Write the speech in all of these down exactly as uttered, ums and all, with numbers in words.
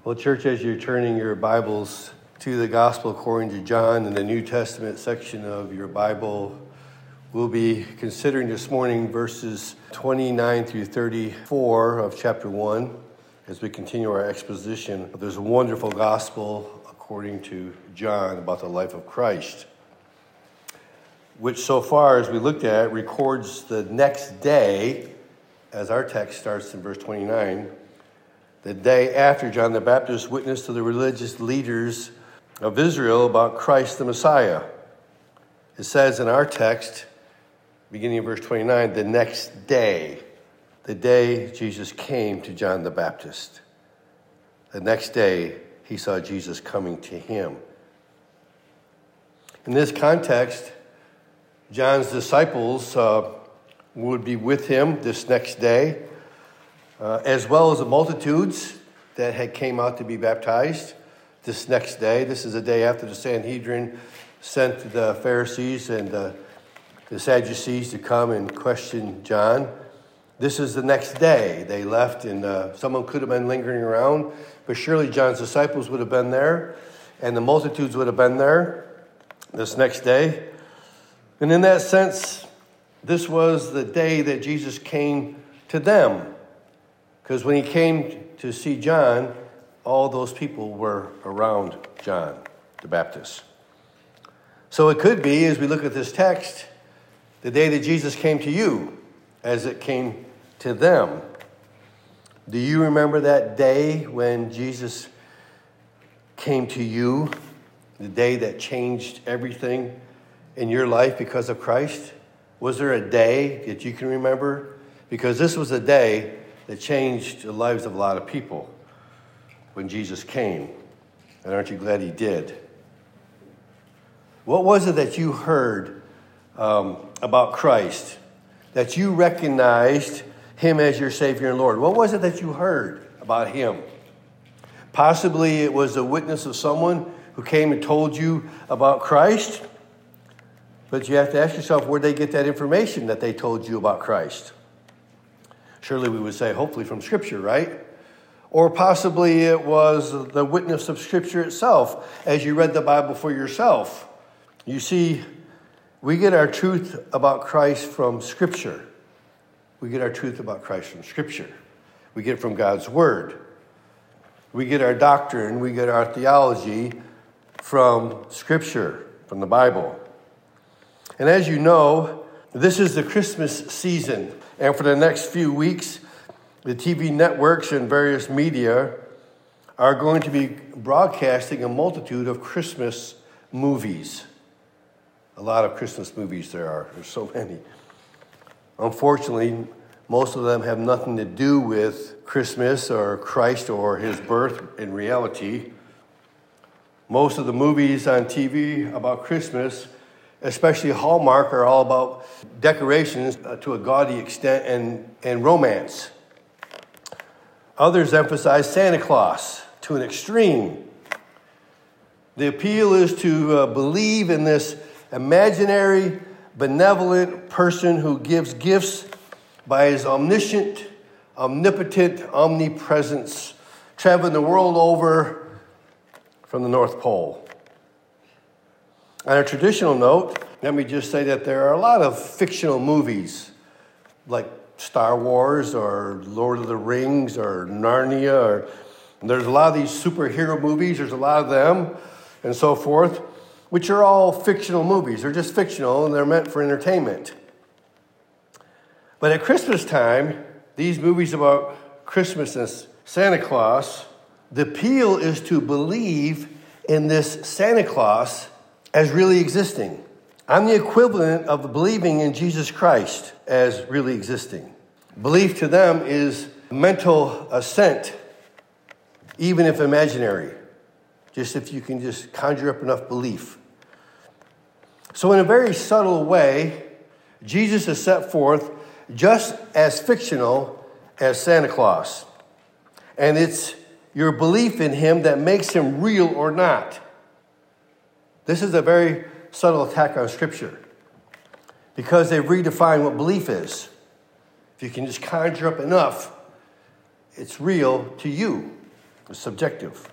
Well, church, as you're turning your Bibles to the Gospel according to John in the New Testament section of your Bible, we'll be considering this morning verses twenty-nine through thirty-four of chapter one as we continue our exposition of this wonderful Gospel according to John about the life of Christ, which so far, as we looked at, records the next day, as our text starts in verse twenty-nine, the day after John the Baptist witnessed to the religious leaders of Israel about Christ the Messiah. It says in our text, beginning in verse twenty-nine, the next day, the day Jesus came to John the Baptist. The next day, he saw Jesus coming to him. In this context, John's disciples uh, would be with him this next day, Uh, as well as the multitudes that had came out to be baptized this next day. This is the day after the Sanhedrin sent the Pharisees and the, the Sadducees to come and question John. This is the next day they left, and uh, someone could have been lingering around, but surely John's disciples would have been there, and the multitudes would have been there this next day. And in that sense, this was the day that Jesus came to them. Because when he came to see John, all those people were around John the Baptist. So it could be, as we look at this text, the day that Jesus came to you, as it came to them. Do you remember that day when Jesus came to you, the day that changed everything in your life because of Christ? Was there a day that you can remember? Because this was a day that changed the lives of a lot of people when Jesus came. And aren't you glad he did? What was it that you heard um, about Christ, that you recognized him as your Savior and Lord? What was it that you heard about him? Possibly it was a witness of someone who came and told you about Christ, but you have to ask yourself, where'd they get that information that they told you about Christ? Surely we would say, hopefully from Scripture, right? Or possibly it was the witness of Scripture itself as you read the Bible for yourself. You see, we get our truth about Christ from Scripture. We get our truth about Christ from Scripture. We get it from God's Word. We get our doctrine, we get our theology from Scripture, from the Bible. And as you know, this is the Christmas season. And for the next few weeks, the T V networks and various media are going to be broadcasting a multitude of Christmas movies. A lot of Christmas movies there are. There's so many. Unfortunately, most of them have nothing to do with Christmas or Christ or his birth in reality. Most of the movies on T V about Christmas, especially Hallmark, are all about decorations uh, to a gaudy extent and, and romance. Others emphasize Santa Claus to an extreme. The appeal is to uh, believe in this imaginary, benevolent person who gives gifts by his omniscient, omnipotent omnipresence, traveling the world over from the North Pole. On a traditional note, let me just say that there are a lot of fictional movies like Star Wars or Lord of the Rings or Narnia. Or, there's a lot of these superhero movies. There's a lot of them and so forth, which are all fictional movies. They're just fictional and they're meant for entertainment. But at Christmas time, these movies about Christmas and Santa Claus, the appeal is to believe in this Santa Claus as really existing. I'm the equivalent of believing in Jesus Christ as really existing. Belief to them is mental assent, even if imaginary. Just if you can just conjure up enough belief. So in a very subtle way, Jesus is set forth just as fictional as Santa Claus. And it's your belief in him that makes him real or not. This is a very subtle attack on Scripture because they've redefined what belief is. If you can just conjure up enough, it's real to you. It's subjective.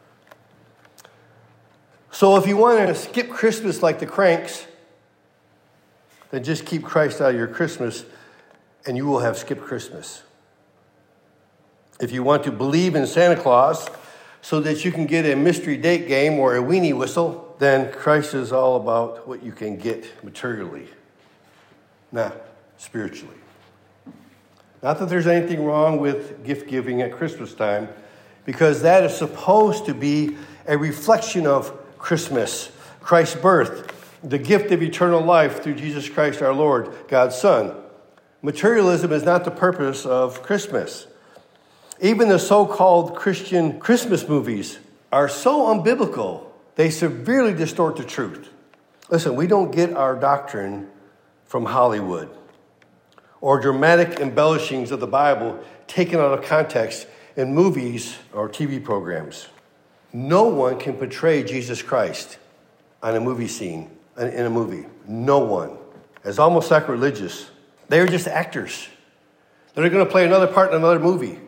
So if you want to skip Christmas like the cranks, then just keep Christ out of your Christmas and you will have skipped Christmas. If you want to believe in Santa Claus so that you can get a mystery date game or a weenie whistle, then Christ is all about what you can get materially, not spiritually. Not that there's anything wrong with gift giving at Christmas time, because that is supposed to be a reflection of Christmas, Christ's birth, the gift of eternal life through Jesus Christ our Lord, God's Son. Materialism is not the purpose of Christmas. Even the so-called Christian Christmas movies are so unbiblical, they severely distort the truth. Listen, we don't get our doctrine from Hollywood or dramatic embellishings of the Bible taken out of context in movies or T V programs. No one can portray Jesus Christ on a movie scene, in a movie. No one. It's almost sacrilegious. They are just actors. They're going to play another part in another movie.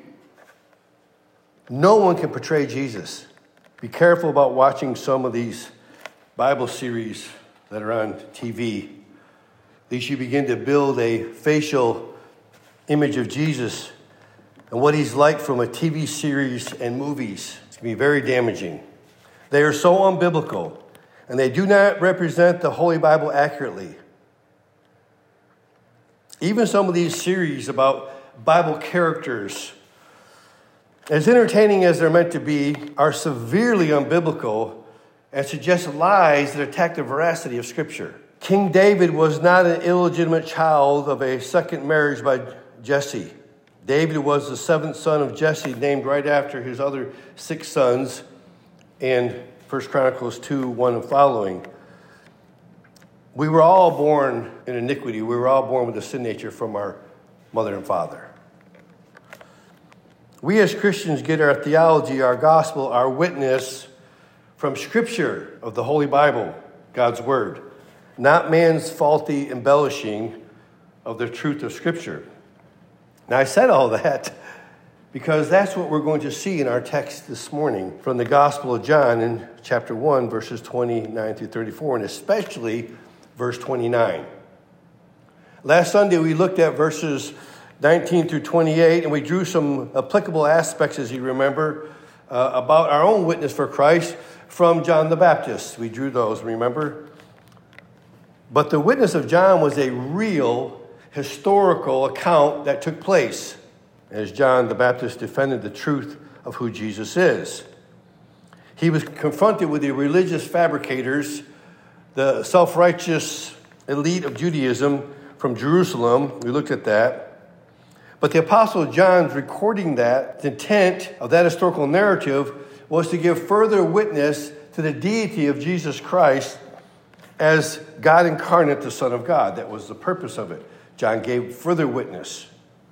No one can portray Jesus. Be careful about watching some of these Bible series that are on T V. These you begin to build a facial image of Jesus and what he's like from a T V series and movies. It's going to be very damaging. They are so unbiblical, and they do not represent the Holy Bible accurately. Even some of these series about Bible characters, as entertaining as they're meant to be, are severely unbiblical and suggest lies that attack the veracity of Scripture. King David was not an illegitimate child of a second marriage by Jesse. David was the seventh son of Jesse, named right after his other six sons in First Chronicles two, one and following. We were all born in iniquity. We were all born with a sin nature from our mother and father. We as Christians get our theology, our gospel, our witness from Scripture of the Holy Bible, God's Word, not man's faulty embellishing of the truth of Scripture. Now, I said all that because that's what we're going to see in our text this morning from the Gospel of John in chapter one, verses twenty-nine through thirty-four, and especially verse twenty-nine. Last Sunday, we looked at verses nineteen through twenty-eight, and we drew some applicable aspects, as you remember, uh, about our own witness for Christ from John the Baptist. We drew those, remember? But the witness of John was a real historical account that took place as John the Baptist defended the truth of who Jesus is. He was confronted with the religious fabricators, the self-righteous elite of Judaism from Jerusalem. We looked at that. But the Apostle John's recording that, the intent of that historical narrative was to give further witness to the deity of Jesus Christ as God incarnate, the Son of God. That was the purpose of it. John gave further witness.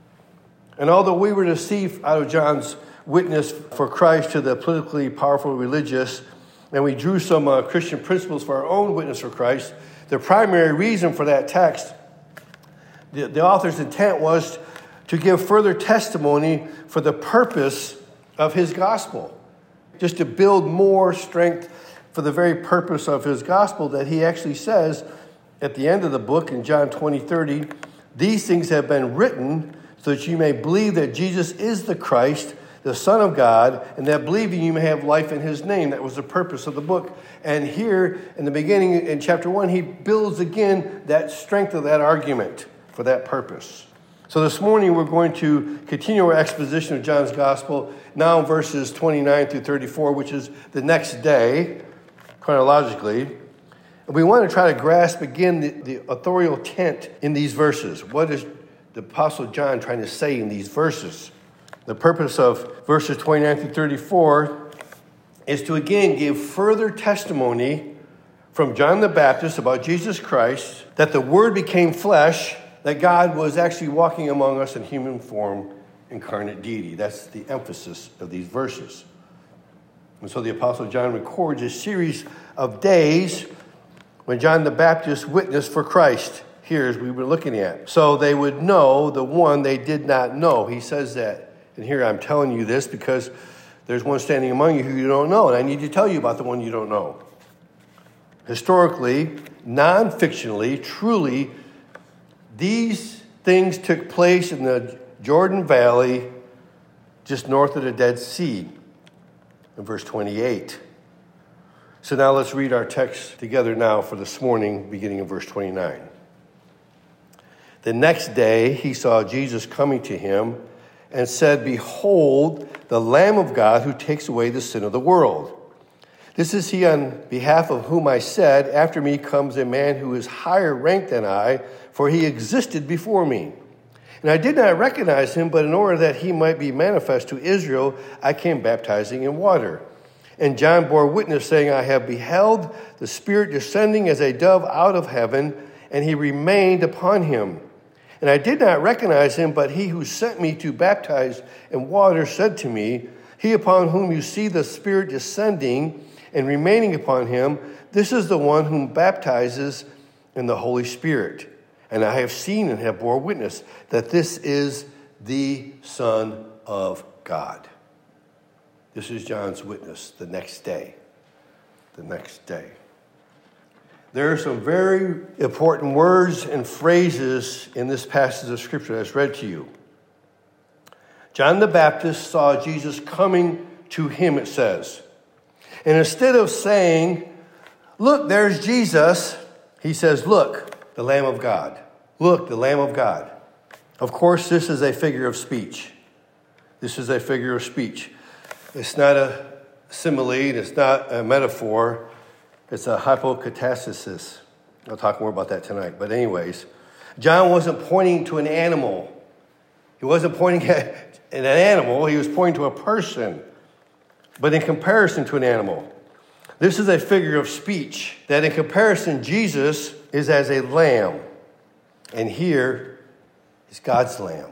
And although we were to see out of John's witness for Christ to the politically powerful religious, and we drew some uh, Christian principles for our own witness for Christ, the primary reason for that text, the, the author's intent was to give further testimony for the purpose of his gospel, just to build more strength for the very purpose of his gospel that he actually says at the end of the book in John twenty, thirty, these things have been written so that you may believe that Jesus is the Christ, the Son of God, and that believing you may have life in his name. That was the purpose of the book. And here in the beginning, in chapter one, he builds again that strength of that argument for that purpose. So this morning, we're going to continue our exposition of John's gospel, now in verses twenty-nine through thirty-four, which is the next day, chronologically. And we want to try to grasp again the, the authorial intent in these verses. What is the Apostle John trying to say in these verses? The purpose of verses twenty-nine through thirty-four is to again give further testimony from John the Baptist about Jesus Christ, that the Word became flesh, that God was actually walking among us in human form, incarnate deity. That's the emphasis of these verses. And so the Apostle John records a series of days when John the Baptist witnessed for Christ, here as we were looking at. So they would know the one they did not know. He says that. And here I'm telling you this because there's one standing among you who you don't know, and I need to tell you about the one you don't know. Historically, non-fictionally, truly, these things took place in the Jordan Valley, just north of the Dead Sea, in verse twenty-eight. So now let's read our text together now for this morning, beginning in verse twenty-nine. The next day he saw Jesus coming to him and said, "Behold, the Lamb of God who takes away the sin of the world. This is he on behalf of whom I said, after me comes a man who is higher ranked than I, for he existed before me. And I did not recognize him, but in order that he might be manifest to Israel, I came baptizing in water. And John bore witness, saying, I have beheld the Spirit descending as a dove out of heaven, and he remained upon him. And I did not recognize him, but he who sent me to baptize in water said to me, He upon whom you see the Spirit descending and remaining upon him, this is the one whom baptizes in the Holy Spirit. And I have seen and have bore witness that this is the Son of God." This is John's witness the next day. The next day. There are some very important words and phrases in this passage of Scripture that's read to you. John the Baptist saw Jesus coming to him, it says. And instead of saying, "Look, there's Jesus," he says, "Look, the Lamb of God. Look, the Lamb of God." Of course, this is a figure of speech. This is a figure of speech. It's not a simile. It's not a metaphor. It's a hypokatastasis. I'll talk more about that tonight. But anyways, John wasn't pointing to an animal. He wasn't pointing at an animal. He was pointing to a person, but in comparison to an animal. This is a figure of speech that in comparison, Jesus is as a lamb. And here is God's lamb.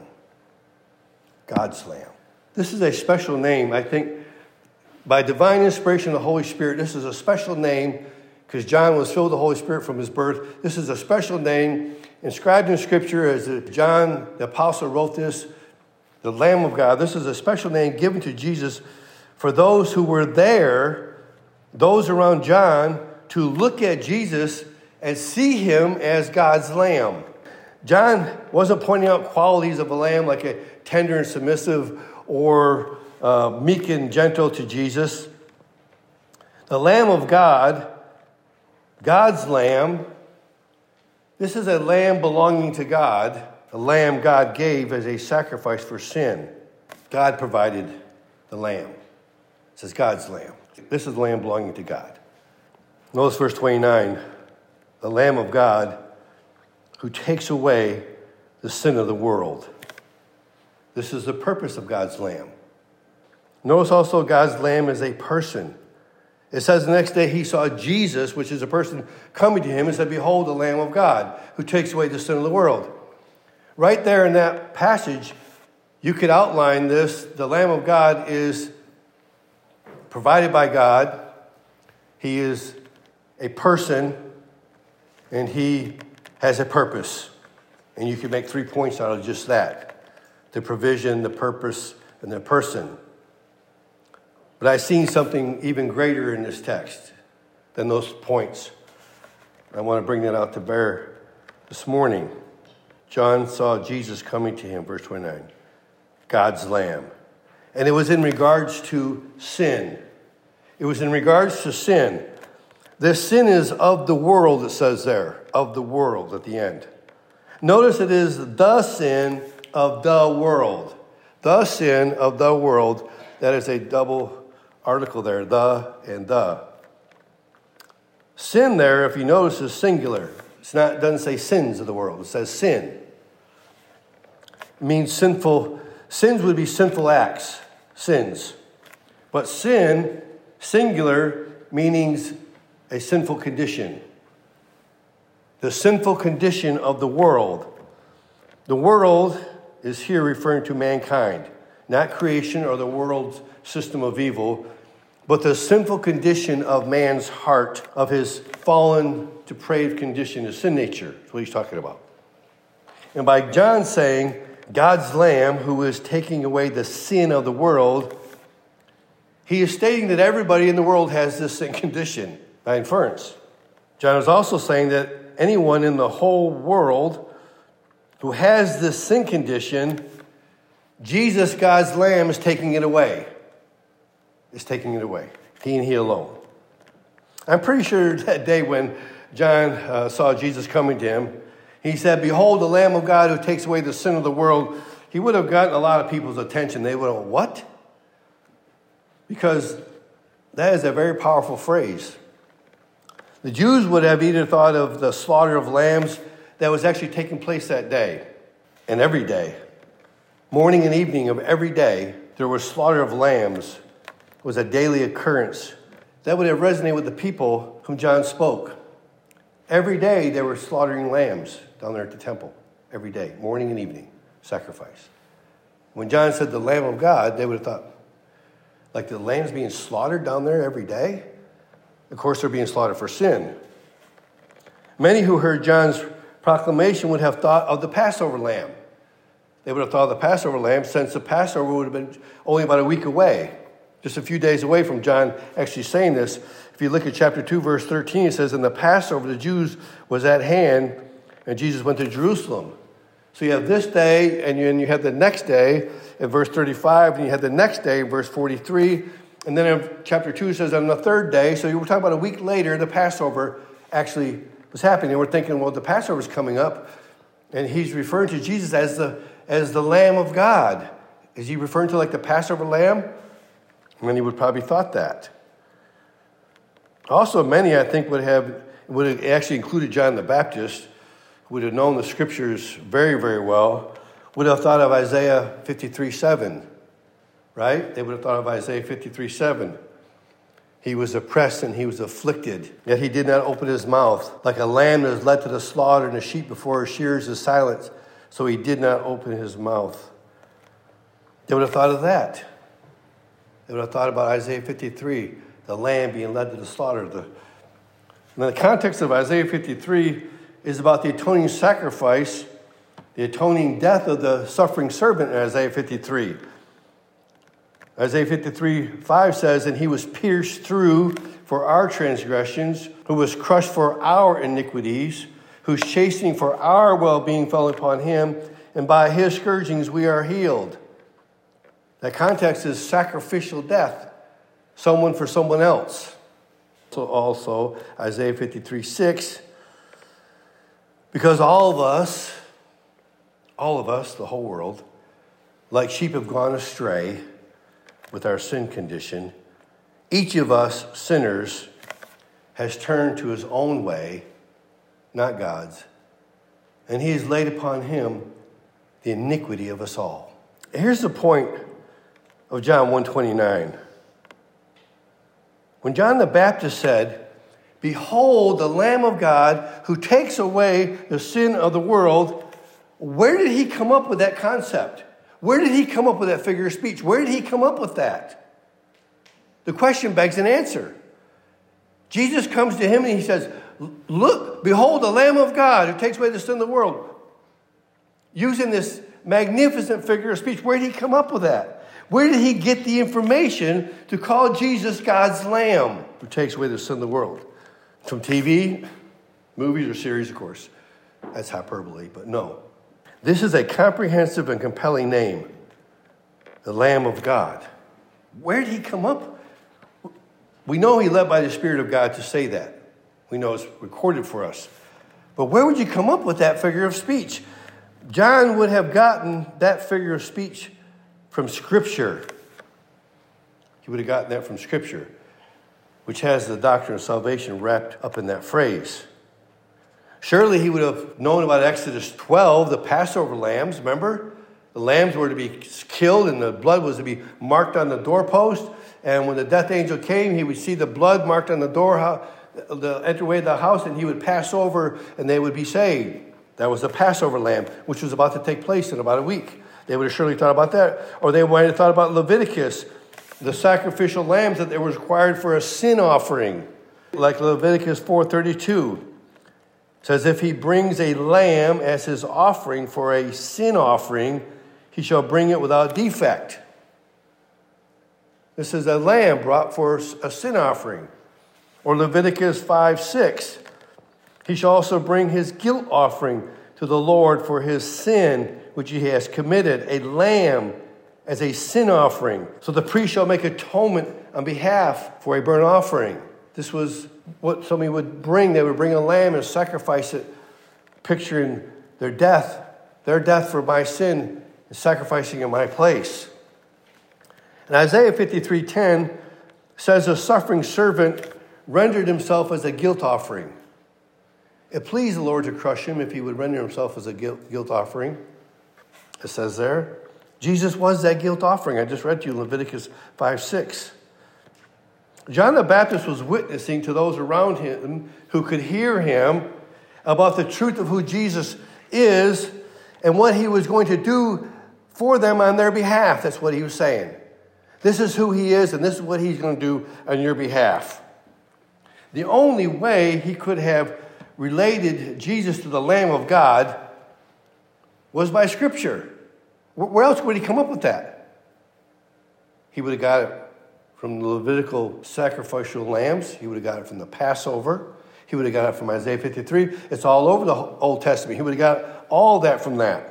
God's lamb. This is a special name. I think by divine inspiration of the Holy Spirit, this is a special name because John was filled with the Holy Spirit from his birth. This is a special name inscribed in Scripture as John the Apostle wrote this, the Lamb of God. This is a special name given to Jesus for those who were there, those around John, to look at Jesus and see him as God's lamb. John wasn't pointing out qualities of a lamb like a tender and submissive or uh, meek and gentle to Jesus. The Lamb of God, God's lamb, this is a lamb belonging to God, a lamb God gave as a sacrifice for sin. God provided the lamb. It says God's lamb. This is the lamb belonging to God. Notice verse twenty-nine. The Lamb of God who takes away the sin of the world. This is the purpose of God's lamb. Notice also God's lamb is a person. It says the next day he saw Jesus, which is a person coming to him, and said, "Behold, the Lamb of God who takes away the sin of the world." Right there in that passage, you could outline this. The Lamb of God is provided by God. He is a person, and he has a purpose. And you can make three points out of just that: the provision, the purpose, and the person. But I've seen something even greater in this text than those points. I want to bring that out to bear this morning. John saw Jesus coming to him, verse twenty-nine, God's Lamb. And it was in regards to sin. It was in regards to sin. This sin is of the world, it says there, of the world at the end. Notice it is the sin of the world. The sin of the world. That is a double article there, the and the. Sin there, if you notice, is singular. It's not, it doesn't say sins of the world. It says sin. It means sinful. Sins would be sinful acts, sins. But sin, singular, means a sinful condition. The sinful condition of the world. The world is here referring to mankind, not creation or the world's system of evil, but the sinful condition of man's heart, of his fallen, depraved condition, his sin nature. That's what he's talking about. And by John saying, God's Lamb who is taking away the sin of the world, He is stating that everybody in the world has this sin condition by inference. John is also saying that anyone in the whole world who has this sin condition, Jesus, God's Lamb, is taking it away. Is taking it away. He and he alone. I'm pretty sure that day when John uh, saw Jesus coming to him, he said, "Behold, the Lamb of God who takes away the sin of the world." He would have gotten a lot of people's attention. They would have, what? Because that is a very powerful phrase. The Jews would have either thought of the slaughter of lambs that was actually taking place that day and every day. Morning and evening of every day, there was slaughter of lambs. It was a daily occurrence. That would have resonated with the people whom John spoke. Every day they were slaughtering lambs down there at the temple. Every day, morning and evening, sacrifice. When John said the Lamb of God, they would have thought, like the lambs being slaughtered down there every day? Of course, they're being slaughtered for sin. Many who heard John's proclamation would have thought of the Passover lamb. They would have thought of the Passover lamb since the Passover would have been only about a week away, just a few days away from John actually saying this. If you look at chapter two, verse thirteen, it says, "In the Passover, the Jews was at hand, and Jesus went to Jerusalem." So you have this day, and you, and you have the next day in verse thirty-five, and you have the next day in verse forty-three. And then in chapter two, it says on the third day, so you were talking about a week later, the Passover actually was happening. And we're thinking, well, the Passover is coming up, and he's referring to Jesus as the, as the Lamb of God. Is he referring to like the Passover lamb? And he would probably thought that. Also, many, I think, would have, would have actually included John the Baptist, who would have known the scriptures very, very well, would have thought of Isaiah fifty-three seven, right? They would have thought of Isaiah fifty-three seven. He was oppressed and he was afflicted, yet he did not open his mouth. Like a lamb that is led to the slaughter, and a sheep before her shears is silent, so he did not open his mouth. They would have thought of that. They would have thought about Isaiah fifty-three, the lamb being led to the slaughter. The, in the context of Isaiah fifty-three is about the atoning sacrifice, the atoning death of the suffering servant in Isaiah fifty-three. Isaiah fifty-three five says, "And he was pierced through for our transgressions, who was crushed for our iniquities, whose chastening for our well-being fell upon him, and by his scourgings we are healed." That context is sacrificial death, someone for someone else. So also Isaiah fifty-three six, because all of us, all of us, the whole world, like sheep have gone astray with our sin condition. Each of us sinners has turned to his own way, not God's, and he has laid upon him the iniquity of us all. Here's the point of John one twenty-nine. When John the Baptist said, "Behold, the Lamb of God who takes away the sin of the world," where did he come up with that concept? Where did he come up with that figure of speech? Where did he come up with that? The question begs an answer. Jesus comes to him and he says, "Look, behold, the Lamb of God who takes away the sin of the world." Using this magnificent figure of speech, where did he come up with that? Where did he get the information to call Jesus God's Lamb who takes away the sin of the world? From T V, movies, or series, of course. That's hyperbole, but no. This is a comprehensive and compelling name, the Lamb of God. Where did he come up? We know he led by the Spirit of God to say that. We know it's recorded for us. But where would you come up with that figure of speech? John would have gotten that figure of speech from Scripture. He would have gotten that from Scripture, which has the doctrine of salvation wrapped up in that phrase. Surely he would have known about Exodus twelve, the Passover lambs, remember? The lambs were to be killed and the blood was to be marked on the doorpost. And when the death angel came, he would see the blood marked on the door, the entryway of the house, and he would pass over and they would be saved. That was the Passover lamb, which was about to take place in about a week. They would have surely thought about that. Or they might have thought about Leviticus, the sacrificial lambs that they were required for a sin offering. Like Leviticus four thirty-two. Says, "If he brings a lamb as his offering for a sin offering, he shall bring it without defect." This is a lamb brought for a sin offering. Or Leviticus five six. He shall also bring his guilt offering to the Lord for his sin which he has committed, a lamb as a sin offering. So the priest shall make atonement on behalf for a burnt offering. This was what somebody would bring. They would bring a lamb and sacrifice it, picturing their death, their death for my sin, and sacrificing in my place. And Isaiah fifty-three ten says, a suffering servant rendered himself as a guilt offering. It pleased the Lord to crush him if he would render himself as a guilt, guilt offering. It says there. Jesus was that guilt offering. I just read to you Leviticus five six. John the Baptist was witnessing to those around him who could hear him about the truth of who Jesus is and what he was going to do for them on their behalf. That's what he was saying. This is who he is, and this is what he's going to do on your behalf. The only way he could have related Jesus to the Lamb of God was by Scripture. Where else would he come up with that? He would have got it from the Levitical sacrificial lambs. He would have got it from the Passover. He would have got it from Isaiah fifty-three. It's all over the Old Testament. He would have got all that from that.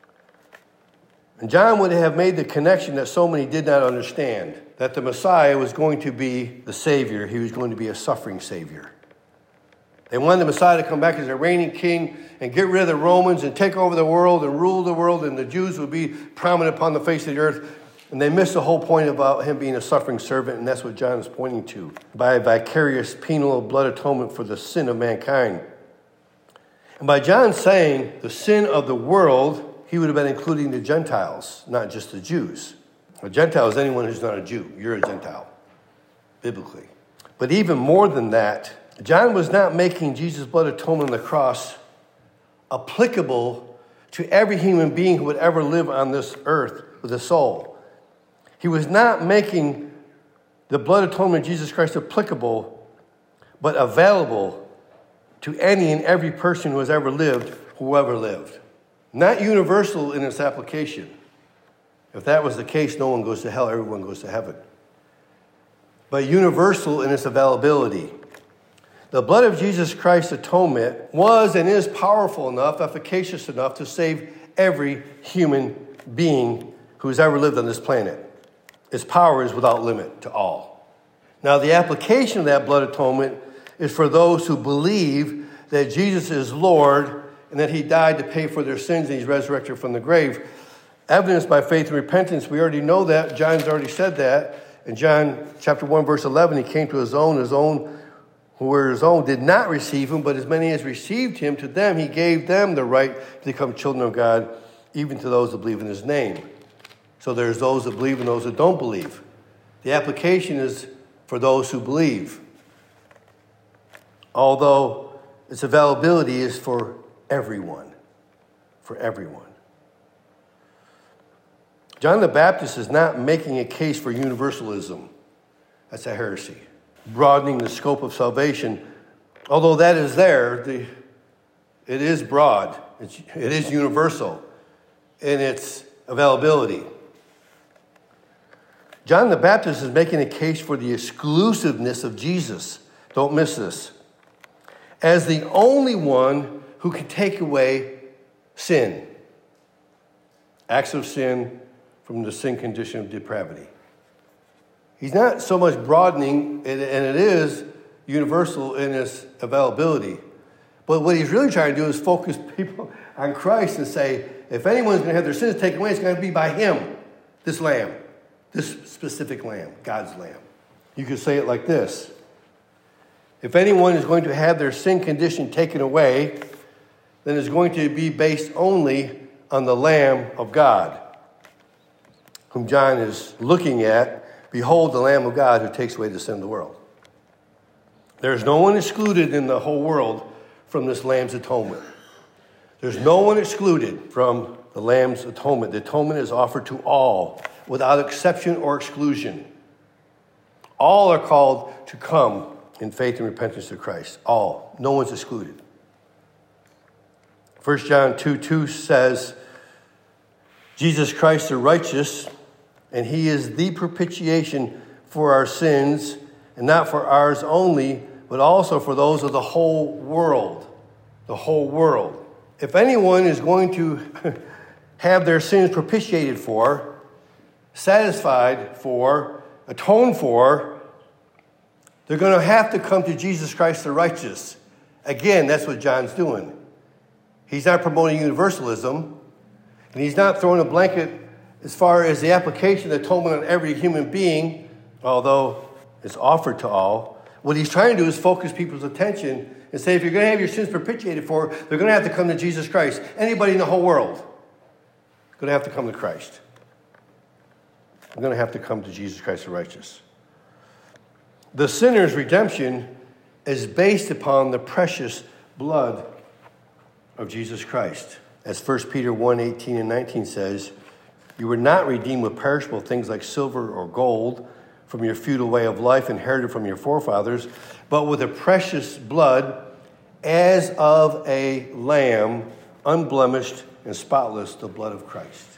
And John would have made the connection that so many did not understand, that the Messiah was going to be the Savior. He was going to be a suffering Savior. They wanted the Messiah to come back as a reigning king and get rid of the Romans and take over the world and rule the world, and the Jews would be prominent upon the face of the earth. And they missed the whole point about him being a suffering servant, and that's what John is pointing to, by a vicarious penal blood atonement for the sin of mankind. And by John saying the sin of the world, he would have been including the Gentiles, not just the Jews. A Gentile is anyone who's not a Jew. You're a Gentile, biblically. But even more than that, John was not making Jesus' blood atonement on the cross applicable to every human being who would ever live on this earth with a soul. He was not making the blood atonement of Jesus Christ applicable, but available to any and every person who has ever lived, whoever lived. Not universal in its application. If that was the case, no one goes to hell, everyone goes to heaven. But universal in its availability. The blood of Jesus Christ's atonement was and is powerful enough, efficacious enough to save every human being who's ever lived on this planet. Its power is without limit to all. Now, the application of that blood atonement is for those who believe that Jesus is Lord and that he died to pay for their sins and he's resurrected from the grave. Evidenced by faith and repentance. We already know that. John's already said that. In John chapter one, verse eleven, he came to his own. His own who were his own did not receive him, but as many as received him, to them he gave them the right to become children of God, even to those that believe in his name. So there's those that believe and those that don't believe. The application is for those who believe. Although its availability is for everyone. For everyone. John the Baptist is not making a case for universalism. That's a heresy. Broadening the scope of salvation. Although that is there, the, it is broad. It's, it is universal in its availability. John the Baptist is making a case for the exclusiveness of Jesus. Don't miss this. As the only one who can take away sin. Acts of sin from the sin condition of depravity. He's not so much broadening, and it is universal in its availability. But what he's really trying to do is focus people on Christ and say, if anyone's going to have their sins taken away, it's going to be by him, this lamb, this specific lamb, God's lamb. You could say it like this. If anyone is going to have their sin condition taken away, then it's going to be based only on the Lamb of God, whom John is looking at. Behold, the Lamb of God who takes away the sin of the world. There's no one excluded in the whole world from this Lamb's atonement. There's no one excluded from the Lamb's atonement. The atonement is offered to all, without exception or exclusion. All are called to come in faith and repentance to Christ. All. No one's excluded. First John two two says, Jesus Christ the righteous, and he is the propitiation for our sins, and not for ours only, but also for those of the whole world. The whole world. If anyone is going to have their sins propitiated for, satisfied for, atoned for, they're going to have to come to Jesus Christ the righteous. Again, that's what John's doing. He's not promoting universalism, and he's not throwing a blanket as far as the application of atonement on every human being, although it's offered to all. What he's trying to do is focus people's attention and say, if you're going to have your sins propitiated for, they're going to have to come to Jesus Christ. Anybody in the whole world is going to have to come to Christ. They're going to have to come to Jesus Christ the righteous. The sinner's redemption is based upon the precious blood of Jesus Christ. As First Peter one, eighteen and nineteen says, you were not redeemed with perishable things like silver or gold from your feudal way of life inherited from your forefathers, but with the precious blood as of a lamb, unblemished and spotless, the blood of Christ.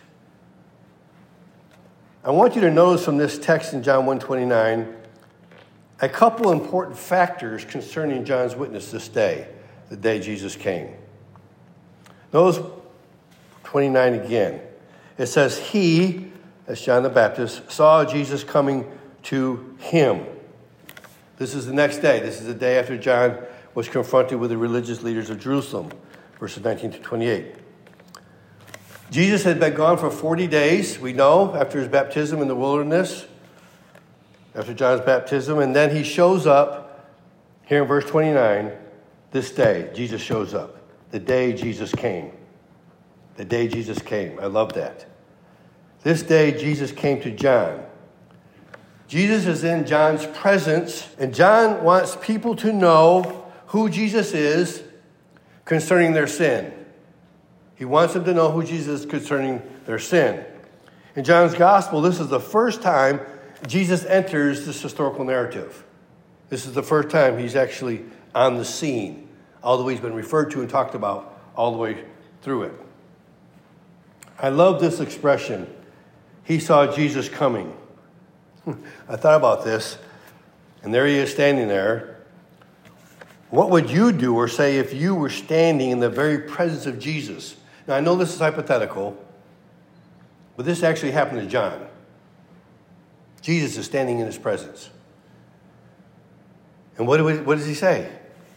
I want you to notice from this text in John one twenty-nine a couple important factors concerning John's witness this day, the day Jesus came. Notice twenty-nine again. It says, he, that's John the Baptist, saw Jesus coming to him. This is the next day. This is the day after John was confronted with the religious leaders of Jerusalem, verses nineteen to twenty-eight. Jesus had been gone for forty days, we know, after his baptism in the wilderness, after John's baptism, and then he shows up here in verse twenty-nine, this day, Jesus shows up. The day Jesus came. The day Jesus came. I love that. This day, Jesus came to John. Jesus is in John's presence, and John wants people to know who Jesus is concerning their sin. He wants them to know who Jesus is concerning their sin. In John's gospel, this is the first time Jesus enters this historical narrative. This is the first time he's actually on the scene, although he's been referred to and talked about all the way through it. I love this expression, he saw Jesus coming. I thought about this, and there he is standing there. What would you do or say if you were standing in the very presence of Jesus? Now, I know this is hypothetical, but this actually happened to John. Jesus is standing in his presence. And what, do we, what does he say?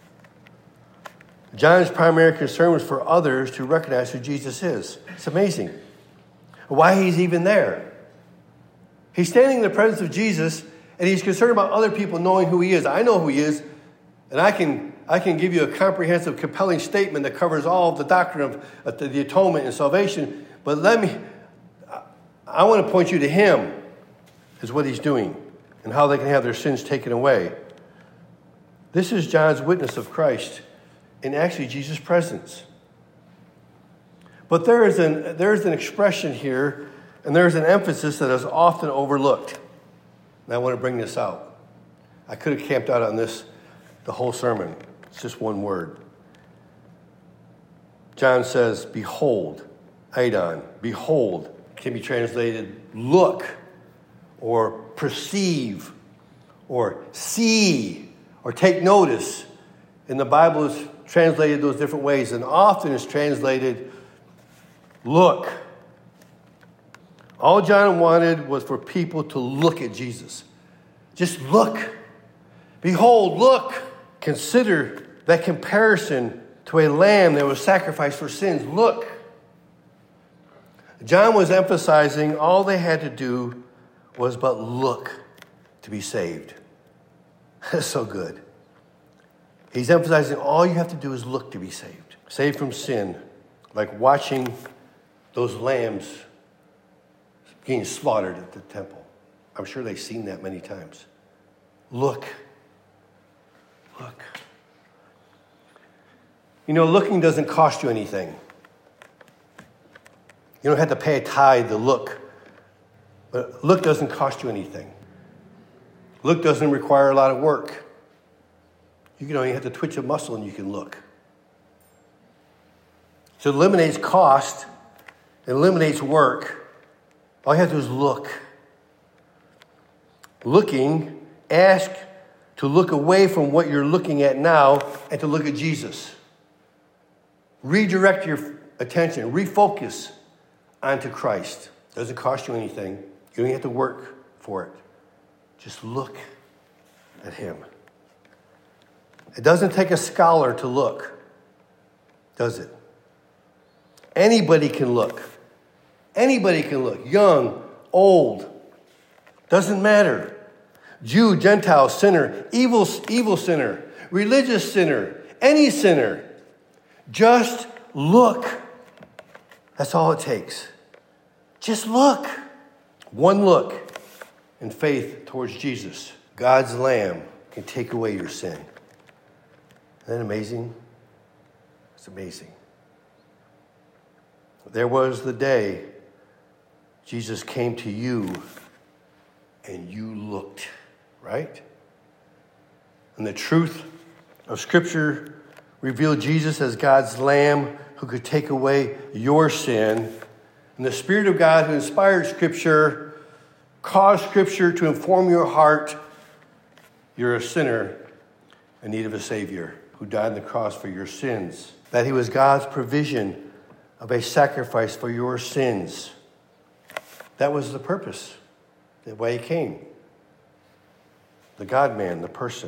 John's primary concern was for others to recognize who Jesus is. It's amazing. Why he's even there. He's standing in the presence of Jesus, and he's concerned about other people knowing who he is. I know who he is, and I can I can give you a comprehensive, compelling statement that covers all of the doctrine of the atonement and salvation. But let me, I want to point you to him, is what he's doing, and how they can have their sins taken away. This is John's witness of Christ in actually Jesus' presence. But there is an, there is an expression here, and there is an emphasis that is often overlooked. And I want to bring this out. I could have camped out on this the whole sermon. It's just one word. John says, behold, Adon, behold, can be translated look, or perceive, or see, or take notice. In the Bible, it's translated those different ways, and often it's translated look. All John wanted was for people to look at Jesus. Just look. Behold, look. Consider that comparison to a lamb that was sacrificed for sins. Look. John was emphasizing all they had to do was but look to be saved. That's so good. He's emphasizing all you have to do is look to be saved. Saved from sin, like watching those lambs being slaughtered at the temple. I'm sure they've seen that many times. Look. Look. You know, looking doesn't cost you anything. You don't have to pay a tithe to look. But look doesn't cost you anything. Look doesn't require a lot of work. You can only have to twitch a muscle and you can look. So it eliminates cost. It eliminates work. All you have to do is look. looking, ask to look away from what you're looking at now and to look at Jesus. Redirect your attention, refocus onto Christ. Doesn't cost you anything. You don't have to work for it. Just look at him. It doesn't take a scholar to look, does it? Anybody can look. Anybody can look. Young, old. Doesn't matter. Jew, Gentile, sinner, evil, evil sinner, religious sinner, any sinner. Just look. That's all it takes. Just look. One look in faith towards Jesus. God's Lamb can take away your sin. Isn't that amazing? It's amazing. There was the day Jesus came to you and you looked, right? And the truth of Scripture revealed Jesus as God's Lamb who could take away your sin. And the Spirit of God who inspired Scripture caused Scripture to inform your heart you're a sinner in need of a Savior who died on the cross for your sins. That he was God's provision of a sacrifice for your sins. That was the purpose, the way he came. The God-man, the person.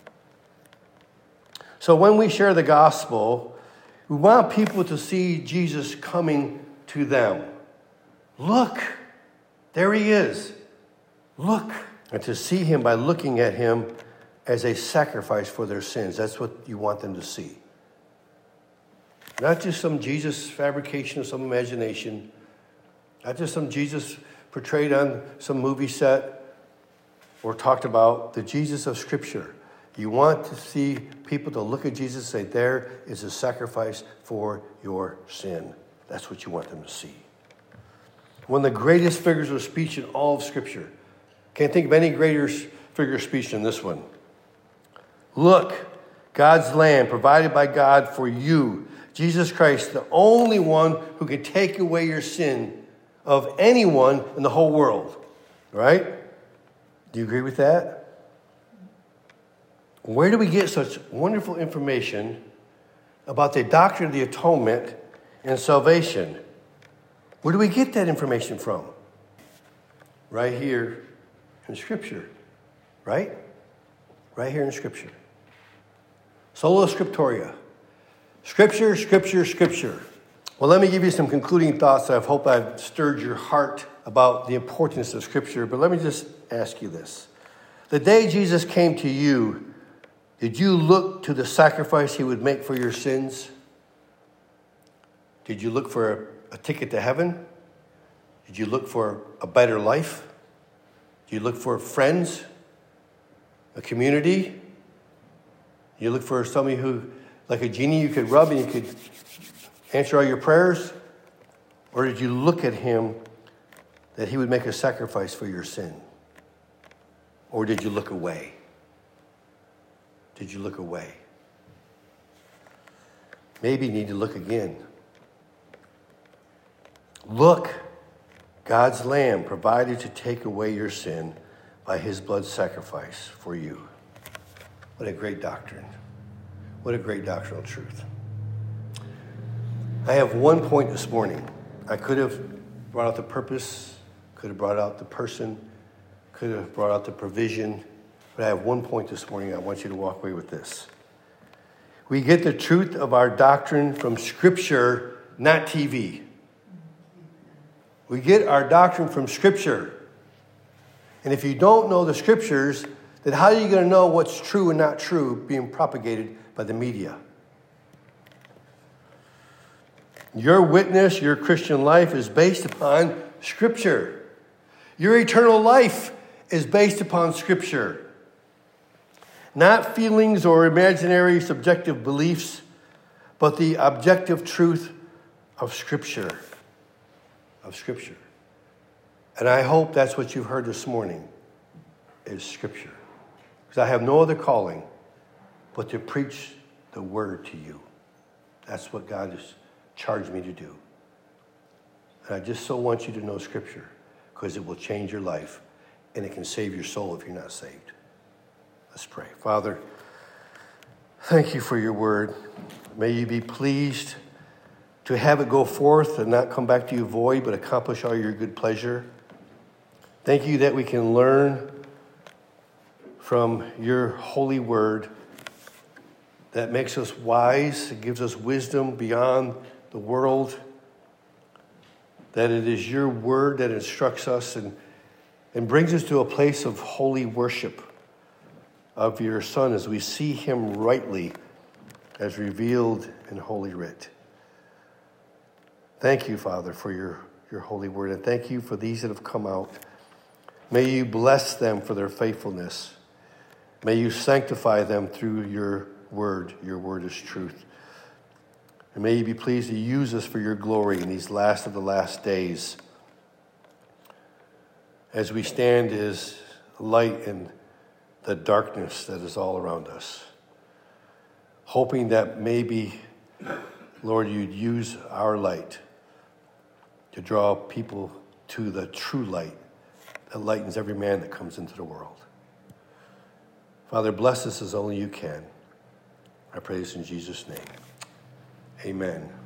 So when we share the gospel, we want people to see Jesus coming to them. Look, there he is. Look. And to see him by looking at him as a sacrifice for their sins. That's what you want them to see. Not just some Jesus fabrication of some imagination. Not just some Jesus portrayed on some movie set or talked about. The Jesus of Scripture. You want to see people to look at Jesus and say, there is a sacrifice for your sin. That's what you want them to see. One of the greatest figures of speech in all of Scripture. Can't think of any greater figure of speech than this one. Look, God's Lamb provided by God for you. Jesus Christ, the only one who can take away your sin of anyone in the whole world. Right? Do you agree with that? Where do we get such wonderful information about the doctrine of the atonement and salvation? Where do we get that information from? Right here in Scripture. Right? Right here in Scripture. Sola Scriptura. Scripture, Scripture, Scripture. Well, let me give you some concluding thoughts. I hope I've stirred your heart about the importance of Scripture. But let me just ask you this. The day Jesus came to you, did you look to the sacrifice he would make for your sins? Did you look for a, a ticket to heaven? Did you look for a better life? Did you look for friends? A community? You look for somebody who, like a genie you could rub and you could answer all your prayers? Or did you look at him that he would make a sacrifice for your sin? Or did you look away? Did you look away? Maybe you need to look again. Look, God's Lamb provided to take away your sin by his blood sacrifice for you. What a great doctrine. What a great doctrinal truth. I have one point this morning. I could have brought out the purpose, could have brought out the person, could have brought out the provision, but I have one point this morning. I want you to walk away with this. We get the truth of our doctrine from Scripture, not T V. We get our doctrine from Scripture. And if you don't know the Scriptures, then how are you going to know what's true and not true being propagated by the media? Your witness, your Christian life is based upon Scripture. Your eternal life is based upon Scripture. Not feelings or imaginary subjective beliefs, but the objective truth of Scripture. Of Scripture. And I hope that's what you've heard this morning, is Scripture. Because I have no other calling but to preach the Word to you. That's what God has charged me to do. And I just so want you to know Scripture, because it will change your life and it can save your soul if you're not saved. Let's pray. Father, thank you for your word. May you be pleased to have it go forth and not come back to you void, but accomplish all your good pleasure. Thank you that we can learn from your holy word that makes us wise, it gives us wisdom beyond the world, that it is your word that instructs us and, and brings us to a place of holy worship of your Son as we see him rightly as revealed in Holy Writ. Thank you, Father, for your, your holy word, and thank you for these that have come out. May you bless them for their faithfulness. May you sanctify them through your word. Your word is truth. And may you be pleased to use us for your glory in these last of the last days as we stand as light in the darkness that is all around us. Hoping that maybe, Lord, you'd use our light to draw people to the true light that lightens every man that comes into the world. Father, bless us as only you can. I pray this in Jesus' name. Amen.